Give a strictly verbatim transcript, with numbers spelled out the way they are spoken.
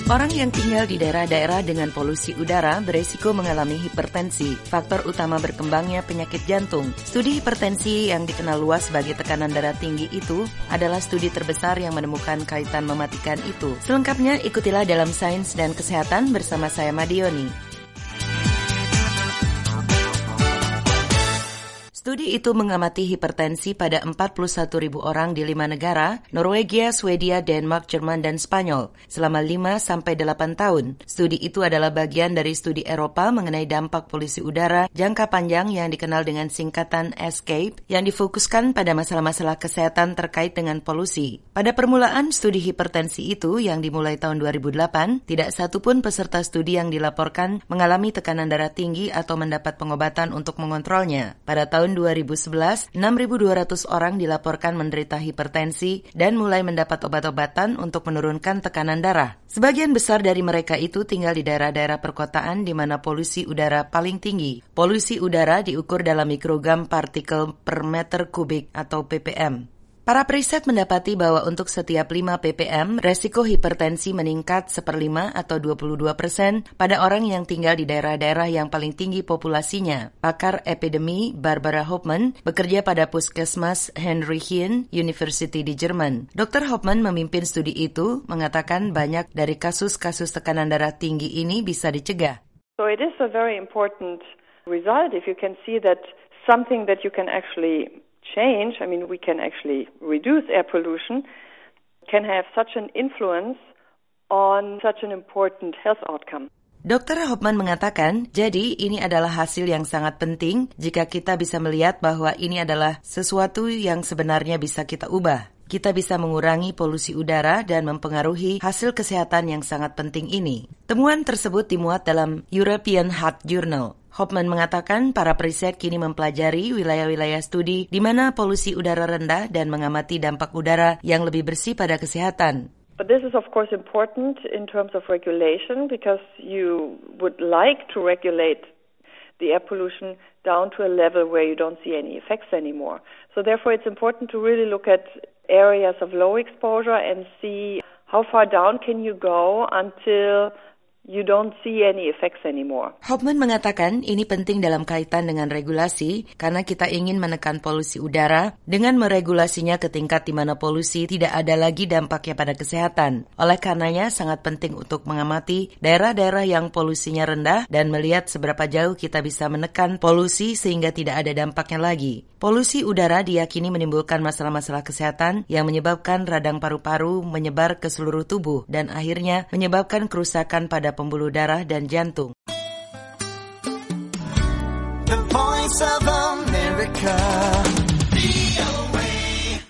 Orang yang tinggal di daerah-daerah dengan polusi udara beresiko mengalami hipertensi, faktor utama berkembangnya penyakit jantung. Studi hipertensi yang dikenal luas sebagai tekanan darah tinggi itu adalah studi terbesar yang menemukan kaitan mematikan itu. Selengkapnya ikutilah dalam Sains dan Kesehatan bersama saya Madioni. Studi itu mengamati hipertensi pada empat puluh satu ribu orang di lima negara, Norwegia, Swedia, Denmark, Jerman, dan Spanyol, selama lima sampai delapan tahun. Studi itu adalah bagian dari studi Eropa mengenai dampak polusi udara jangka panjang yang dikenal dengan singkatan ESCAPE, yang difokuskan pada masalah-masalah kesehatan terkait dengan polusi. Pada permulaan studi hipertensi itu, yang dimulai tahun dua ribu delapan, tidak satupun peserta studi yang dilaporkan mengalami tekanan darah tinggi atau mendapat pengobatan untuk mengontrolnya. Pada tahun dua ribu sebelas, enam ribu dua ratus orang dilaporkan menderita hipertensi dan mulai mendapat obat-obatan untuk menurunkan tekanan darah. Sebagian besar dari mereka itu tinggal di daerah-daerah perkotaan di mana polusi udara paling tinggi. Polusi udara diukur dalam mikrogram partikel per meter kubik atau P P M. Para periset mendapati bahwa untuk setiap lima ppm, resiko hipertensi meningkat seperlima atau dua puluh dua persen pada orang yang tinggal di daerah-daerah yang paling tinggi populasinya. Pakar epidemi Barbara Hoffman bekerja pada Puskesmas Heinrich-Heine University di Jerman. dokter Hoffman memimpin studi itu, mengatakan banyak dari kasus-kasus tekanan darah tinggi ini bisa dicegah. So it is a very important result if you can see that something that you can actually change, I mean, we can actually reduce air pollution, can have such an influence on such an important health outcome. dokter Hoffman mengatakan, jadi ini adalah hasil yang sangat penting jika kita bisa melihat bahwa ini adalah sesuatu yang sebenarnya bisa kita ubah. Kita bisa mengurangi polusi udara dan mempengaruhi hasil kesehatan yang sangat penting ini. Temuan tersebut dimuat dalam European Heart Journal. Hoffman mengatakan para periset kini mempelajari wilayah-wilayah studi di mana polusi udara rendah dan mengamati dampak udara yang lebih bersih pada kesehatan. But this is of course important in terms of regulation because you would like to regulate the air pollution down to a level where you don't see any effects anymore. So therefore it's important to really look at areas of low exposure and see how far down can you go until you don't see any effects anymore. Hoffman mengatakan ini penting dalam kaitan dengan regulasi karena kita ingin menekan polusi udara dengan meregulasinya ke tingkat di mana polusi tidak ada lagi dampaknya pada kesehatan. Oleh karenanya sangat penting untuk mengamati daerah-daerah yang polusinya rendah dan melihat seberapa jauh kita bisa menekan polusi sehingga tidak ada dampaknya lagi. Polusi udara diyakini menimbulkan masalah-masalah kesehatan yang menyebabkan radang paru-paru menyebar ke seluruh tubuh dan akhirnya menyebabkan kerusakan pada pembuluh darah dan jantung. The Voice of America.